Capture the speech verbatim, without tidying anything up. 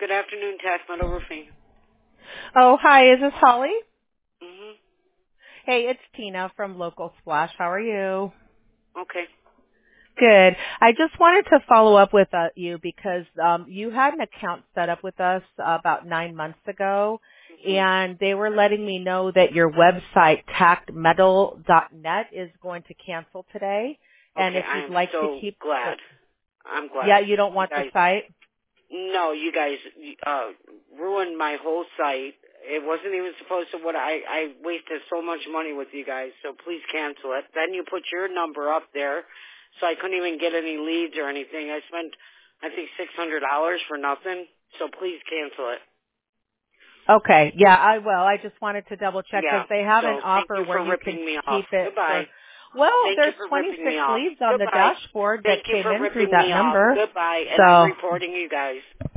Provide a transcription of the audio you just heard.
Good afternoon, Tackman Roofing. Oh, hi. Is this Holly? Mhm. Hey, it's Tina from Local Splash. How are you? Okay. Good. I just wanted to follow up with uh, you because um, you had an account set up with us uh, about nine months ago, Mhm. and they were letting me know that your website, tacked metal dot net, is going to cancel today. And Okay. if I you'd am like to so keep the, glad. I'm yeah, glad. you don't You want the guys. site? No, you guys uh, ruined my whole site. It wasn't even supposed to. What I I wasted so much money with you guys. So please cancel it. Then you put your number up there, so I couldn't even get any leads or anything. I spent I think six hundred dollars for nothing. So please cancel it. Okay. Yeah, I will. I just wanted to double check Yeah. because they have an So thank offer you where for you can ripping me off. keep it Goodbye. for, well, Thank you there's for ripping me twenty-six off. leads on the Goodbye. dashboard that Thank you came for in through ripping that me off. number. Goodbye. And I'm So, reporting you guys.